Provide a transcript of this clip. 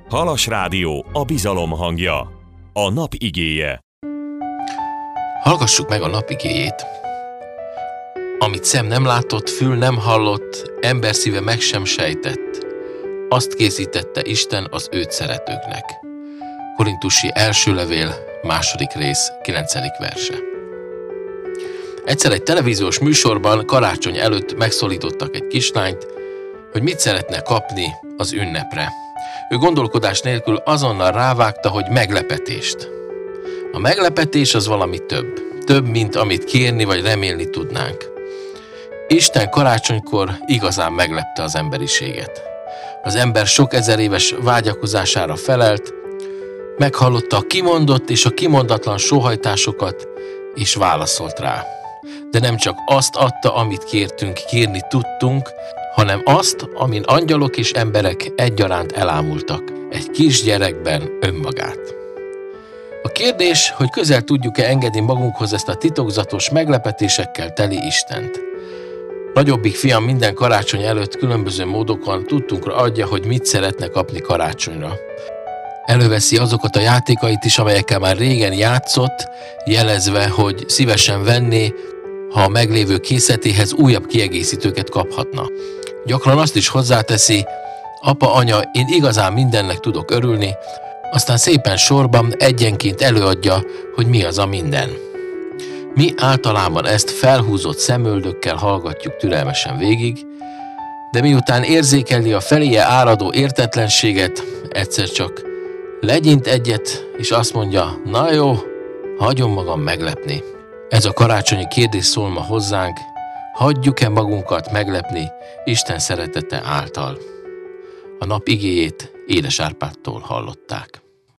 Halas Rádió, a bizalom hangja. A nap igéje. Hallgassuk meg a nap igéjét. Amit szem nem látott, fül nem hallott, ember szíve meg sem sejtett, azt készítette Isten az őt szeretőknek. Korintusi első levél, 2. rész, 9. verse. Egyszer egy televíziós műsorban karácsony előtt megszólítottak egy kislányt, hogy mit szeretne kapni az ünnepre. Ő gondolkodás nélkül azonnal rávágta, hogy meglepetést. A meglepetés az valami több, mint amit kérni vagy remélni tudnánk. Isten karácsonykor igazán meglepte az emberiséget. Az ember sok ezer éves vágyakozására felelt, meghallotta a kimondott és a kimondatlan sóhajtásokat, és válaszolt rá. De nem csak azt adta, amit kérni tudtunk, hanem azt, amin angyalok és emberek egyaránt elámultak, egy kisgyerekben önmagát. A kérdés, hogy közel tudjuk-e engedni magunkhoz ezt a titokzatos meglepetésekkel teli Istent. Nagyobbik fiam minden karácsony előtt különböző módokon tudtunkra adja, hogy mit szeretne kapni karácsonyra. Előveszi azokat a játékait is, amelyekkel már régen játszott, jelezve, hogy szívesen venné, ha a meglévő készletéhez újabb kiegészítőket kaphatna. Gyakran azt is hozzáteszi, apa, anya, én igazán mindennek tudok örülni, aztán szépen sorban egyenként előadja, hogy mi az a minden. Mi általában ezt felhúzott szemöldökkel hallgatjuk türelmesen végig, de miután érzékeli a feléje áradó értetlenséget, egyszer csak legyint egyet, és azt mondja, na jó, hagyom magam meglepni. Ez a karácsonyi kérdés szól ma hozzánk, hagyjuk-e magunkat meglepni Isten szeretete által? A nap igéjét Édes Árpádtól hallották.